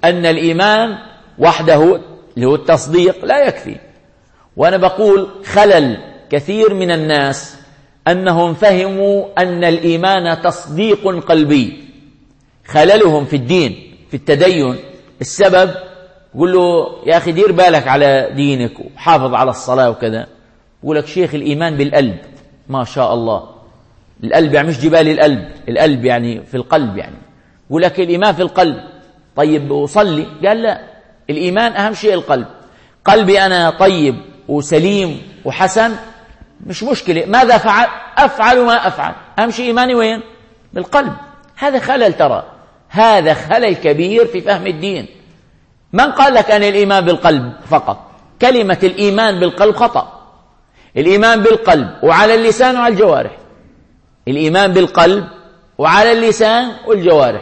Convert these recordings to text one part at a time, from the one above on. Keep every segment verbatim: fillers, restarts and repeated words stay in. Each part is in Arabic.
أن الإيمان وحده اللي هو التصديق لا يكفي. وأنا بقول خلل كثير من الناس أنهم فهموا أن الإيمان تصديق قلبي. خللهم في الدين في التدين السبب، يقول له يا أخي دير بالك على دينك وحافظ على الصلاة وكذا. يقول لك شيخ الإيمان بالقلب. ما شاء الله، القلب يعني مش جبال القلب، القلب يعني في القلب، يعني يقول لك الإيمان في القلب. طيب وصلي؟ قال لا، الإيمان أهم شيء القلب. قلبي أنا طيب وسليم وحسن مش مشكلة، ماذا فعل؟ أفعل ما أفعل، أهم شيء إيماني وين؟ بالقلب. هذا خلل، ترى هذا خلل كبير في فهم الدين. من قال لك أن الإيمان بالقلب فقط؟ كلمة الإيمان بالقلب خطأ. الإيمان بالقلب وعلى اللسان وعلى الجوارح. الإيمان بالقلب وعلى اللسان والجوارح.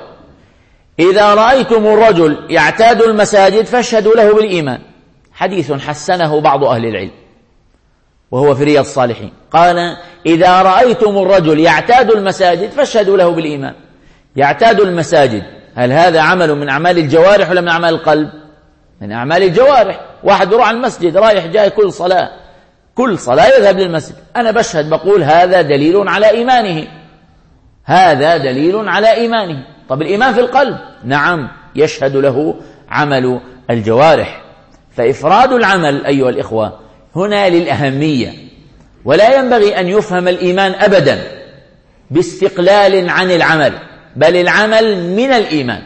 إذا رأيتم الرجل يعتاد المساجد فاشهدوا له بالإيمان. حديث حسنه بعض أهل العلم وهو في رياض الصالحين، قال إذا رأيتم الرجل يعتاد المساجد فاشهدوا له بالإيمان. يعتاد المساجد، هل هذا عمل من أعمال الجوارح ولا من أعمال القلب؟ من أعمال الجوارح. واحد يروح على المسجد رايح جاي كل صلاة كل صلاة يذهب للمسجد، أنا بشهد بقول هذا دليل على إيمانه، هذا دليل على إيمانه. طب الإيمان في القلب؟ نعم، يشهد له عمل الجوارح. فإفراد العمل أيها الإخوة هنا للأهمية، ولا ينبغي أن يفهم الإيمان أبدا باستقلال عن العمل، بل العمل من الإيمان،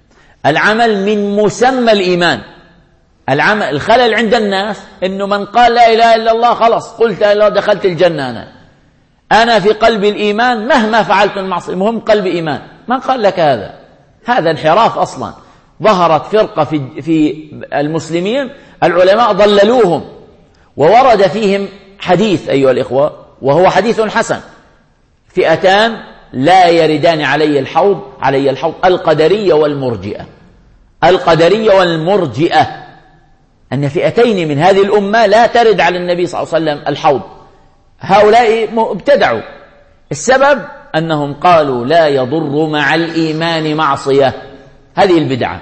العمل من مسمى الإيمان. العمل الخلل عند الناس إنه من قال لا إله إلا الله خلاص قلت لا إله دخلت الجنة، أنا أنا في قلبي الإيمان مهما فعلت من معصية، المهم قلبي إيمان. من قال لك هذا؟ هذا انحراف أصلا. ظهرت فرقة في في المسلمين العلماء ضللوهم، وورد فيهم حديث أيها الإخوة وهو حديث حسن: فئتان لا يردان علي الحوض علي الحوض القدرية والمرجئة. القدرية والمرجئة، أن فئتين من هذه الأمة لا ترد على النبي صلى الله عليه وسلم الحوض. هؤلاء ابتدعوا. السبب أنهم قالوا لا يضر مع الإيمان معصية. هذه البدعة،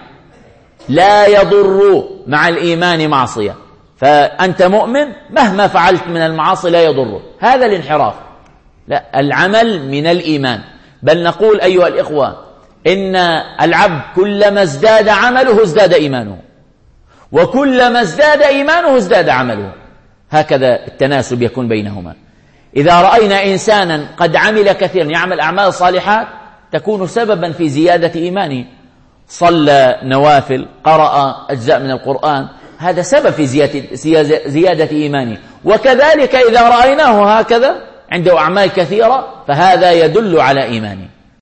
لا يضر مع الإيمان معصية، فأنت مؤمن مهما فعلت من المعاصي لا يضر. هذا الانحراف. لا، العمل من الإيمان. بل نقول أيها الإخوة إن العبد كلما ازداد عمله ازداد إيمانه، وكلما ازداد إيمانه ازداد عمله. هكذا التناسب يكون بينهما. إذا رأينا إنسانا قد عمل كثيرا يعمل أعمال صالحات تكون سببا في زيادة إيمانه، صلى نوافل، قرأ أجزاء من القرآن، هذا سبب في زيادة, زيادة إيمانه. وكذلك إذا رأيناه هكذا عنده أعمال كثيرة فهذا يدل على إيمانه.